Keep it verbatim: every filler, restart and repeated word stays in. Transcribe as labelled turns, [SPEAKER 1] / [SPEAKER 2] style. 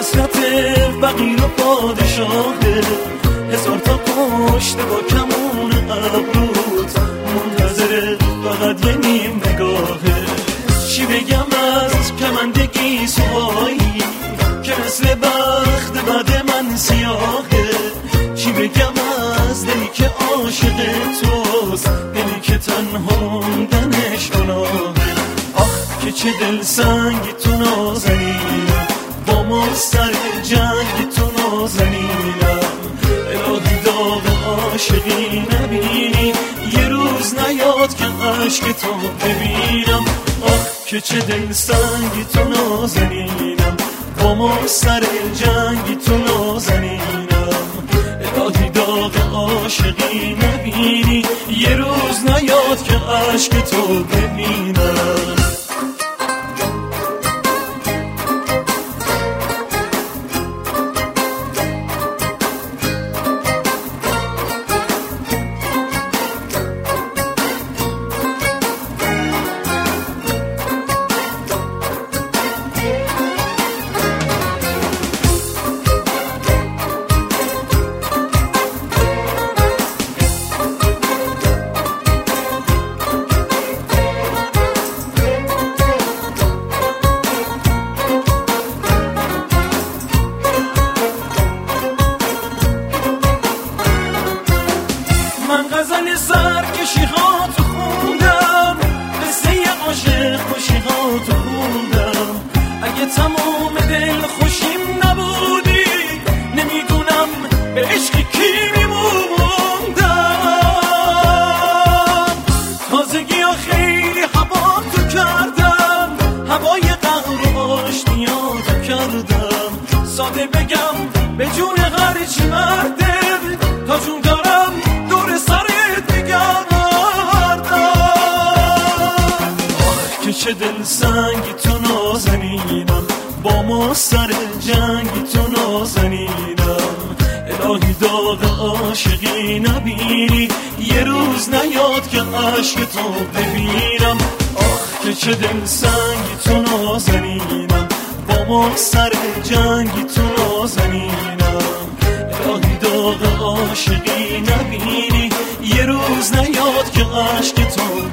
[SPEAKER 1] حسرت فقیر و پادشاهه، هزار تا کشته با کمون ابروت، منتظر فقط یه نیم نگاهه. چی بگم از کمندگی سوایی که مثل بخت بد من سیاهه، چی بگم از دلی که عاشق توست، دلی که تنها موندنش گناهه. آخ که چه دل سنگی تو نازنینم، با ما سر جنگی تو نازنینم. الهی داغ عاشقی نبینی، یه روز نیاد که عشق تو ببینم. آخ که چه دل سنگی تو نازنینم، با ما سر جنگی تو نازنینم. الهی داغ عاشقی نبینی، یه روز نیاد که عشق تو ببینم. غزل سرکشی ها تو خوندم، قصه عاشق خوشی ها تو خوندم. اگه تمام دل خوشیم نبودی، نمیدونم به عشق کی میموندم. تازگی ها خیلی هوا تو کردم، هوای قهر و آشتیا تو کردم. ساده بگم به جون هرچی مرده، تا جون دارم دور سرت بگردم. آه که چه دل سنگی تو نازنینم، با ما سر جنگی تو نازنینم. الهی داغ عاشقی نبینی، یه روز نیاد که عشق تو ببینم. آه که چه دل سنگی تو نازنینم، با ما سر جنگی تو نازنینم. الهی داغ عاشقی نبینی، یه روز نیاد که عشق تو